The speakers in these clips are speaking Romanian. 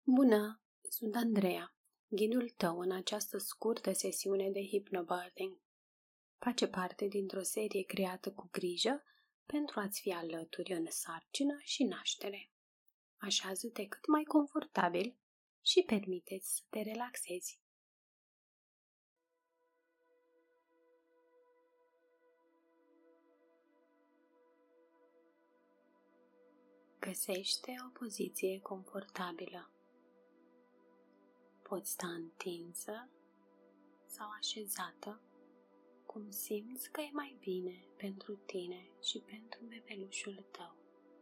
Bună! Sunt Andreea, ghidul tău în această scurtă sesiune de hypnobirthing. Face parte dintr-o serie creată cu grijă pentru a-ți fi alături în sarcină și naștere. Așează-te cât mai confortabil și permite-ți să te relaxezi. Găsește o poziție confortabilă. Poți sta întinsă sau așezată, cum simți că e mai bine pentru tine și pentru bebelușul tău.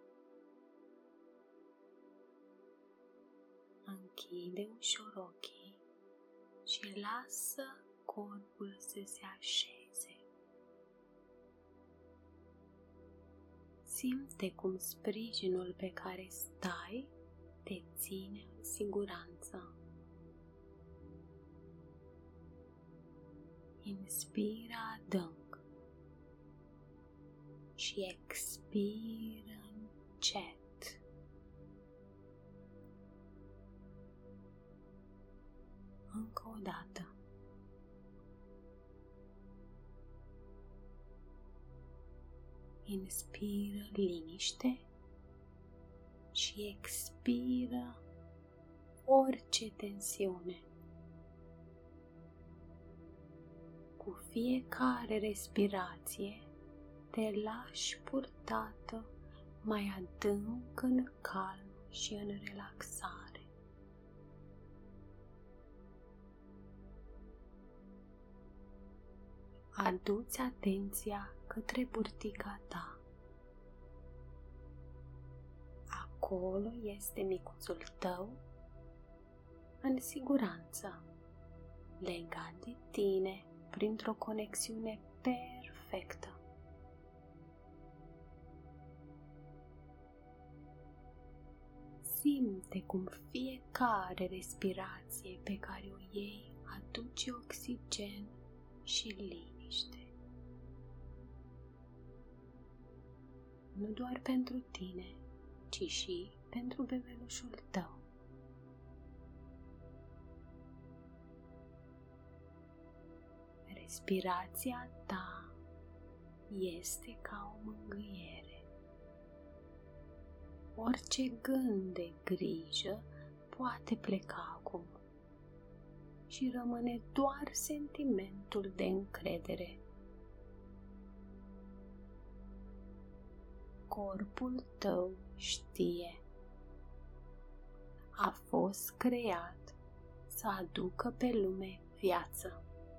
Închide ușor ochii și lasă corpul să se așeze. Simte cum sprijinul pe care stai te ține în siguranță. Inspiră adânc și expiră încet. Încă o dată. Inspiră liniște și expiră orice tensiune. Cu fiecare respirație te lași purtată mai adânc în calm și în relaxare. Adu-ți atenția către burtica ta. Acolo este micuțul tău în siguranță, legat de tine printr-o conexiune perfectă. Simte cum fiecare respirație pe care o iei aduce oxigen și liniște. Nu doar pentru tine, ci și pentru bebelușul tău. Respirația ta este ca o mângâiere. Orice gând de grijă poate pleca acum și rămâne doar sentimentul de încredere. Corpul tău știe. A fost creat să aducă pe lume viață.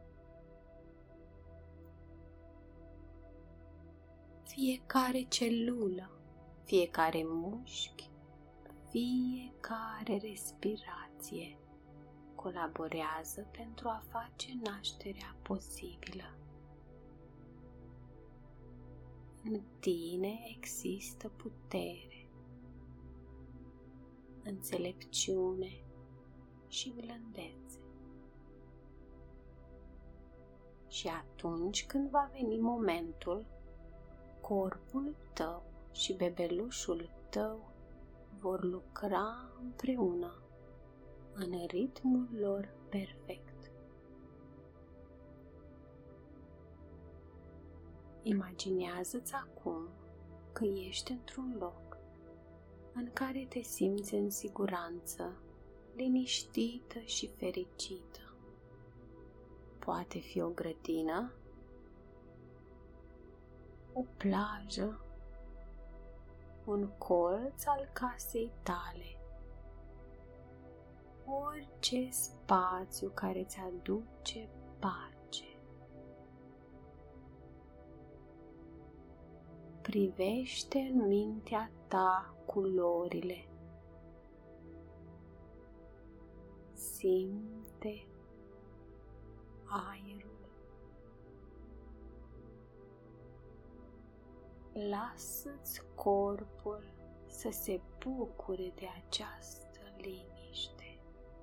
Fiecare celulă, fiecare mușchi, fiecare respirație colaborează pentru a face nașterea posibilă. În tine există putere, înțelepciune și blândețe. Și atunci când va veni momentul, corpul tău și bebelușul tău vor lucra împreună în ritmul lor perfect. Imaginează-ți acum că ești într-un loc în care te simți în siguranță, liniștită și fericită. Poate fi o grădină, o plajă, un colț al casei tale, orice spațiu care îți aduce pace. Privește în mintea ta culorile. Simte aerul. Lasă-ți corpul să se bucure de această liniște.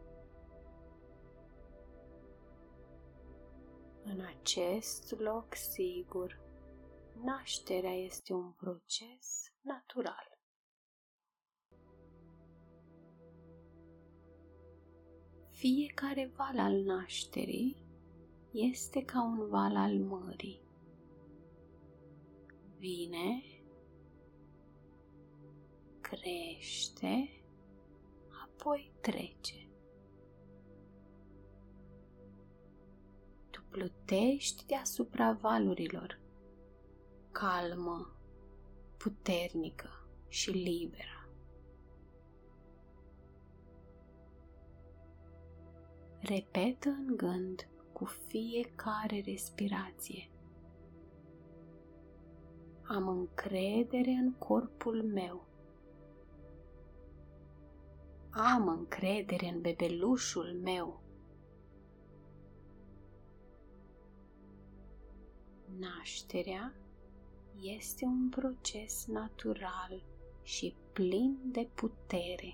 În acest loc sigur, nașterea este un proces natural. Fiecare val al nașterii este ca un val al mării. Vine, crește, apoi trece. Tu plutești deasupra valurilor, calmă, puternică și liberă. Repetă în gând cu fiecare respirație: am încredere în corpul meu. Am încredere în bebelușul meu. Nașterea este un proces natural și plin de putere.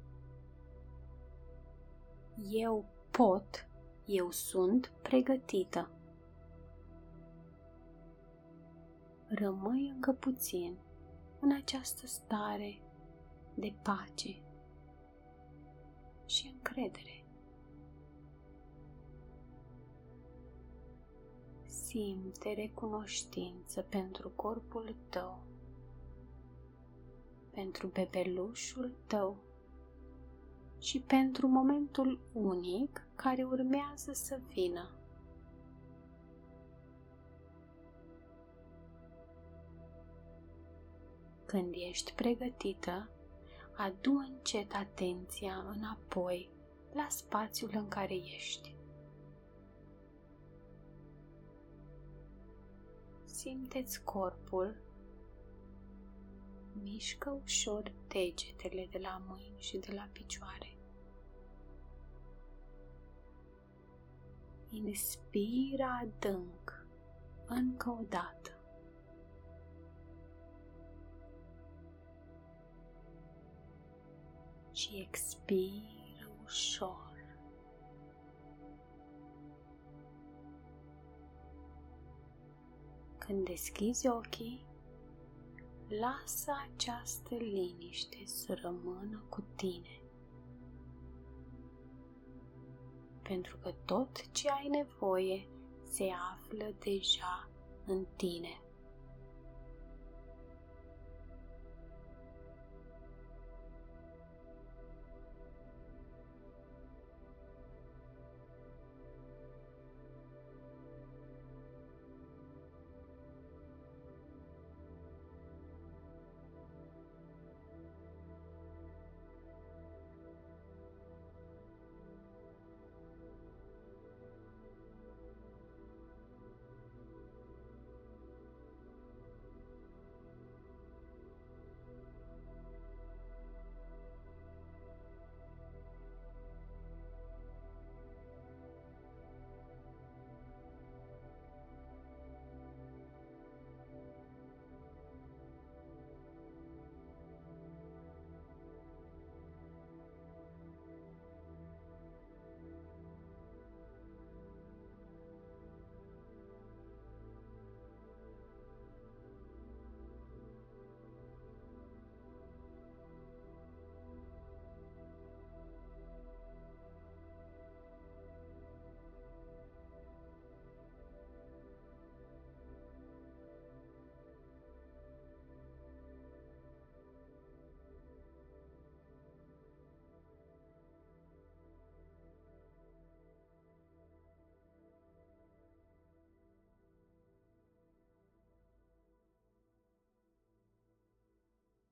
Eu pot, eu sunt pregătită. Rămâi încă puțin în această stare de pace și încredere. Simte recunoștință pentru corpul tău, pentru bebelușul tău și pentru momentul unic care urmează să vină. Când ești pregătită, adu încet atenția înapoi la spațiul în care ești. Simte-ți corpul, mișcă ușor degetele de la mâini și de la picioare. Inspiră adânc, încă o dată. Și expiră ușor. Când deschizi ochii, lasă această liniște să rămână cu tine. Pentru că tot ce ai nevoie se află deja în tine.